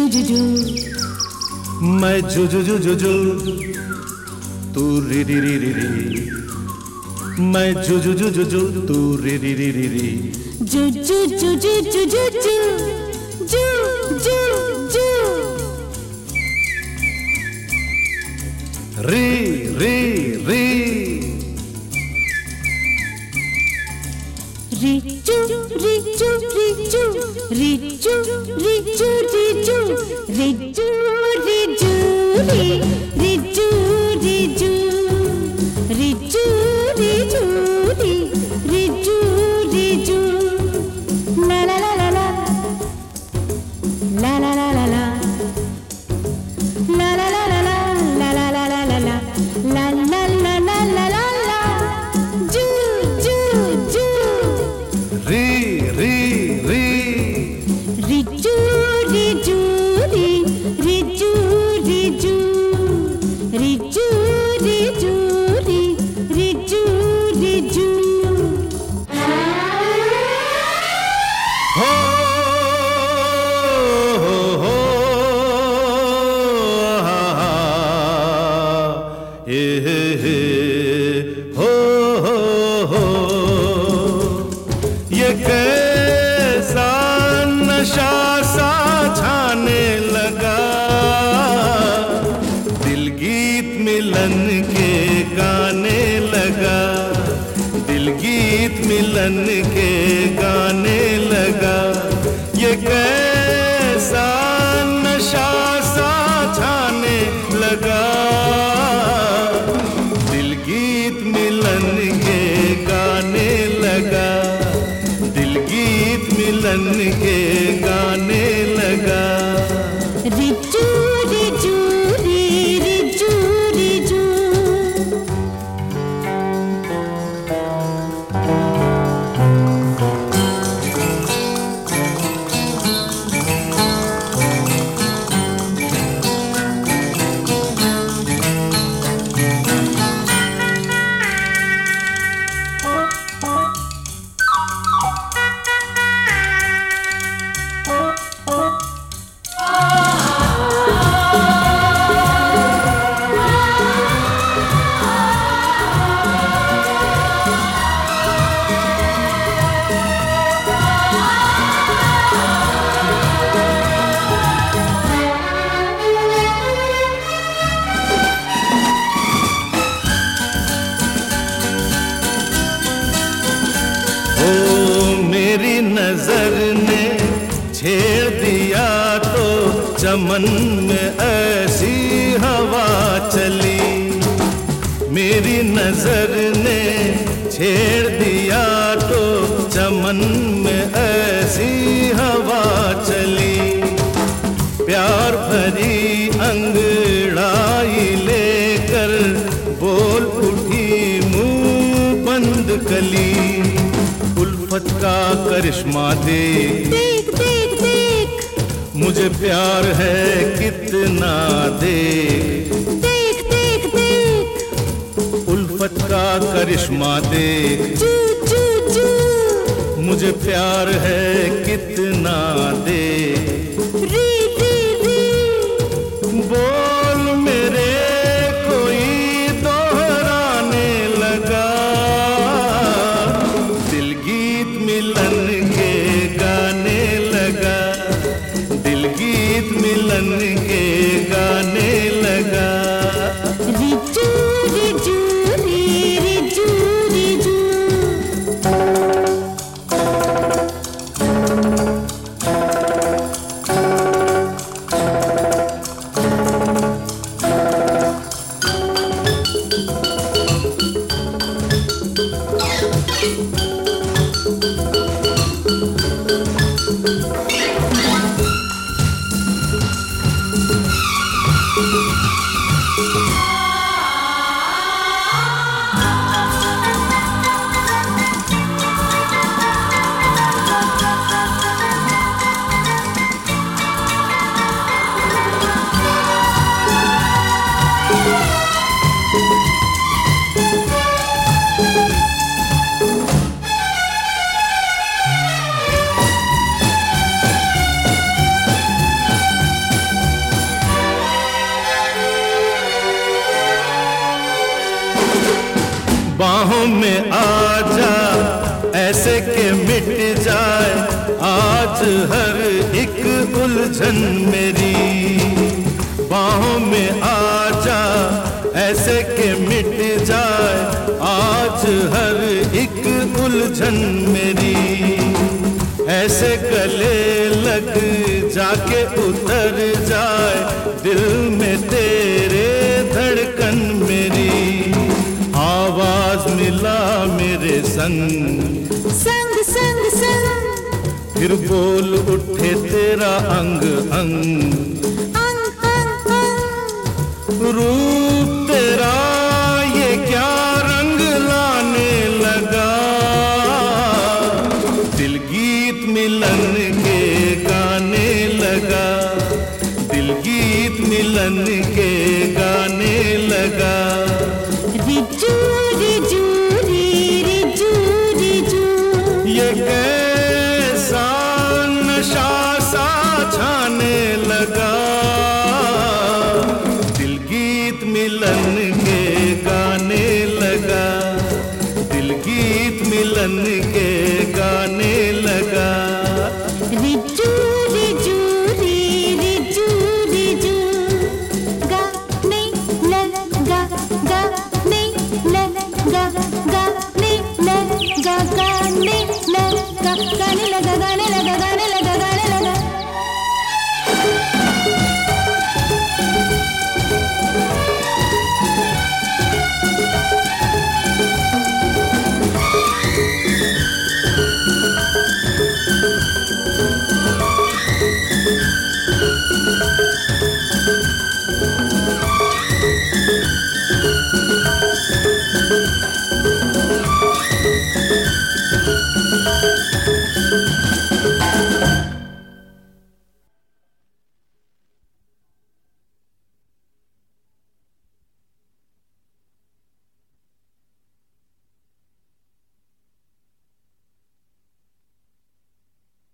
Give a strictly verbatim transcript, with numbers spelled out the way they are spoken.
जू जू, मैं जू जू जू जू जू, तू री री री री री, मैं जू जू जू जू जू, तू री री री री री, जू जू जू जू जू जू जू, जू जू जू, री री री, री चू री चू री चू, री चू री चू री चू, री चू री चू री, री चू री चू, री चू री चू री, री चू री चू, ला ला ला ला ला, ला ला ला ला ला, ला ला ला ला ला, ला ला ला ला ला ला, ला ला ला ला ला ला ला, जू जू जू, री री री, री चू री चू री, री चू री चू, री चू री चू री, री चू री चू, हो हो हो, हा हा, ए हे हे, हो हो हो, ये कैसा नशा सा छाने लगा, दिल गीत मिलन के गाने लगा, दिल गीत मिलन के गाने लगा, ये कैसा नशा सा छाने लगा, दिल गीत मिलन के गाने लगा, दिल गीत मिलन के गाने लगा, री चू री चू री, री चू री चू, मेरी नजर ने छेड़ दिया तो चमन में ऐसी हवा चली, मेरी नजर ने छेड़ दिया तो चमन में ऐसी हवा चली, प्यार भरी अंगड़ाई लेकर बोल उठी मुंह बंद कली, उल्फत का करिश्मा देख देख देख देख, मुझे प्यार है कितना देख, देख देख देख, उल्फत का करिश्मा देख, चू चू चू, मुझे प्यार है कितना देख, री री री, बोल मेरे कोई दोहराने लगा, दिल गीत मिलन के गाने लगा, दिल गीत मिलन के गाने लगा, री चू री चू री, री चू री चू, बाहों में आ जा ऐसे के मिट जाए आज हर एक उलझन मेरी। बाहों में आ जा ऐसे के मिट जाए आज हर एक उलझन मेरी। ऐसे गले लग जाके उतर जाए दिल में तेरे धड़कन मेरी। आवाज मिला मेरे संग संग संग संग, फिर बोल उठे तेरा अंग अंग। अंग अंग अंग, रूप तेरा ये क्या रंग लाने लगा। दिल गीत मिलन के गाने लगा, दिल गीत मिलन के गाने लगा। रिजू रिजू री रिजू रिजू, ये कैसा नशा सा छाने लगा। दिल गीत मिलन के गाने लगा, दिल गीत मिलन के गाने लगा। रिजू रिजू री रिजू रिजू, गाने लगा गाने लगा गाने लगा गाने लगा गाने लगा गाने लगा गाने लगा गाने लगा।